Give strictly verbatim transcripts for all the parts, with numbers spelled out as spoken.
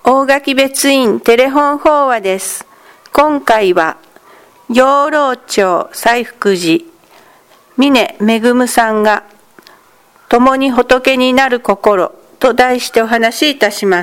大垣別院テレフォン法話です。今回は養老町西福寺峰恵さんが共に仏になる心と題してお話しいたします。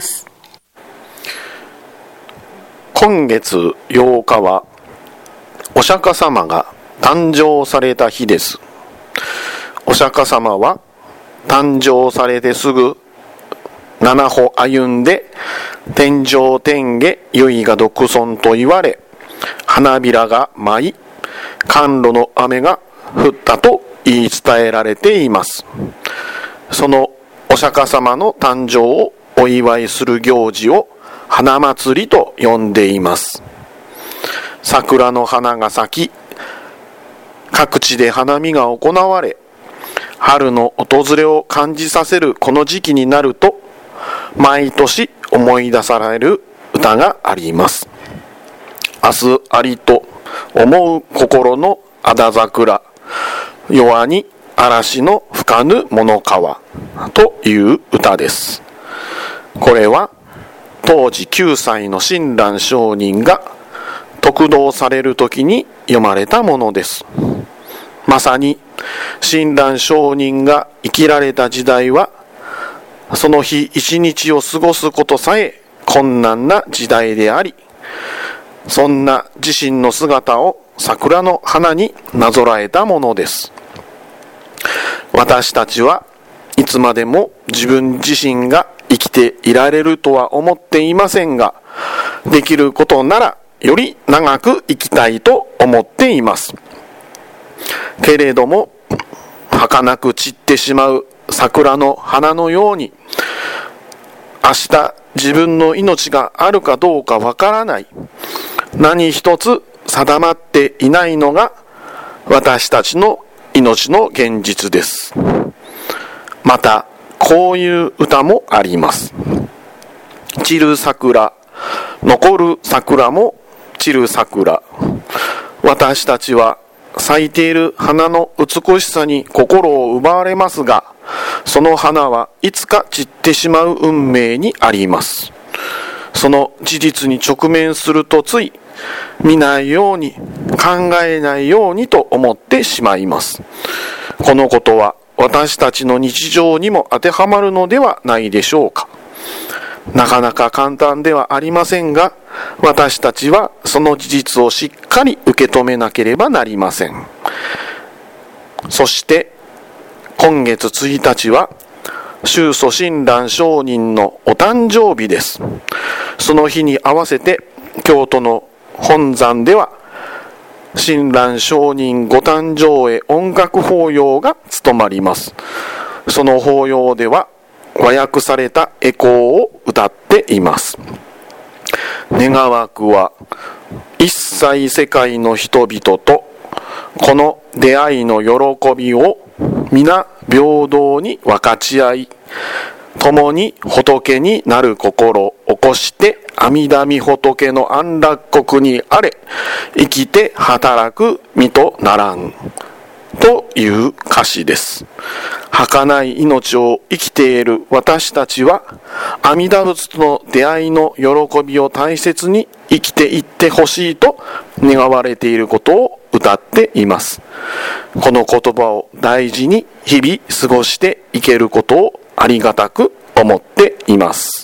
今月ようかはお釈迦様が誕生された日です。お釈迦様は誕生されてすぐ七歩歩んで天上天下唯我独尊と言われ、花びらが舞い甘露の雨が降ったと言い伝えられています。そのお釈迦様の誕生をお祝いする行事を花祭りと呼んでいます。桜の花が咲き、各地で花見が行われ、春の訪れを感じさせるこの時期になると、毎年思い出される歌があります。明日ありと思う心のあだ桜、弱に嵐の吹かぬ物川という歌です。これは当時きゅうさいの親鸞上人が得度される時に読まれたものです。まさに親鸞上人が生きられた時代は、その日一日を過ごすことさえ困難な時代であり、そんな自身の姿を桜の花になぞらえたものです。私たちはいつまでも自分自身が生きていられるとは思っていませんが、できることならより長く生きたいと思っています。けれども儚く散ってしまう桜の花のように、明日自分の命があるかどうかわからない、何一つ定まっていないのが私たちの命の現実です。またこういう歌もあります。散る桜、残る桜も散る桜。私たちは咲いている花の美しさに心を奪われますが、その花はいつか散ってしまう運命にあります。その事実に直面するとつい見ないように、考えないようにと思ってしまいます。このことは私たちの日常にも当てはまるのではないでしょうか。なかなか簡単ではありませんが、私たちはその事実をしっかり受け止めなければなりません。そして今月ついたちは宗祖親鸞上人のお誕生日です。その日に合わせて京都の本山では親鸞上人ご誕生へ音楽法要が務まります。その法要では和訳された回向を歌っています。願わくは一切世界の人々とこの出会いの喜びを皆平等に分かち合い、共に仏になる心を起こして阿弥陀弥仏の安楽国にあれ、生きて働く身とならんという歌詞です。儚い命を生きている私たちは阿弥陀仏との出会いの喜びを大切に生きていってほしいと願われていることを歌っています。この言葉を大事に日々過ごしていけることをありがたく思っています。